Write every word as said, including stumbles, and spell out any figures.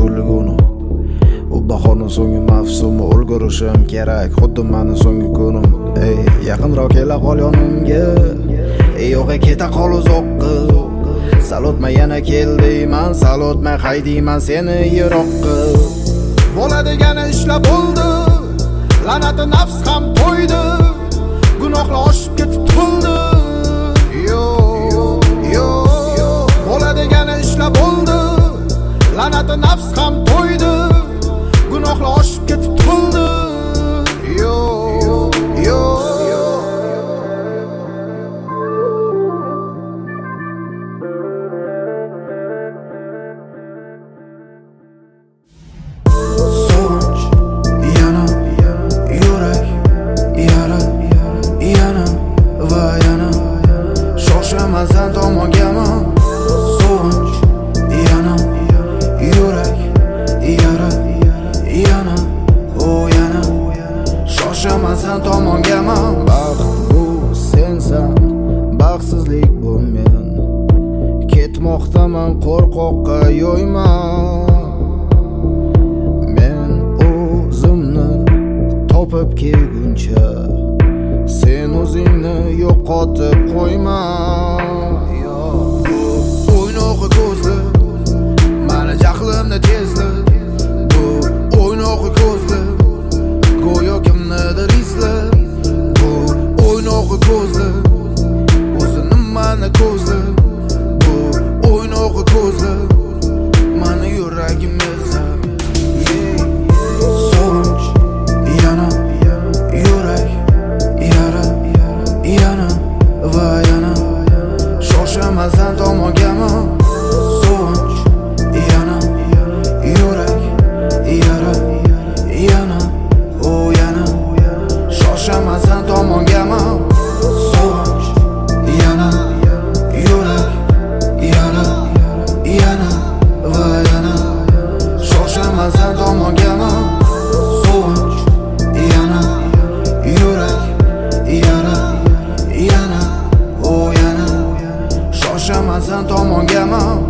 turligini. U bahorning so'nggi mavsumi, ulgurishim kerak xuddi meni so'nggi kunim. Ey, yaqinroq kela qol yonimga, ey yo'q keta qol uzoqqa. Sal o'tmay yana keldiyman, sal o'tmay haydiyman seni yiroqqa. Bo'ladigan ishlar bo'ldi, la'nati nafs ham to'ydi, gunohlar oshib ketib to'ldi. Yo, yo, bo'ladigan ishlar bo'ldi, la'nati nafs ham to'ydi, gunohlar oshib ketib to'ldi. Yo, yo, sen tomongami so'nch yana yurak yara yana o yana shoshaman sen tomongami. Baxt bu sensan, baxtsizlik bu men, ketmoqdaman qo'rqoqqa yo'yman. Men o'zimni topib kelguncha sen o'zingni yo'qotib qo'yma. O'ynoqi ko'zli mani jahlimni tezli, bu o'ynoqi ko'zli go'yo kimnidir izlab. Bu o'ynoqi ko'zli o'zini mani ko'zli, bu o'ynoqi ko'zli mani yuragim ezab. So'nch yana yurak yara yana va yana shoshaman sen tomongami. So'nch yana yurak yara yana o yana shoshaman sen tomongami. So'nch yana yurak yara yana va yana shoshaman sen tomongami. So'nch yana yurak yara yana o yana shoshaman sen tomongami.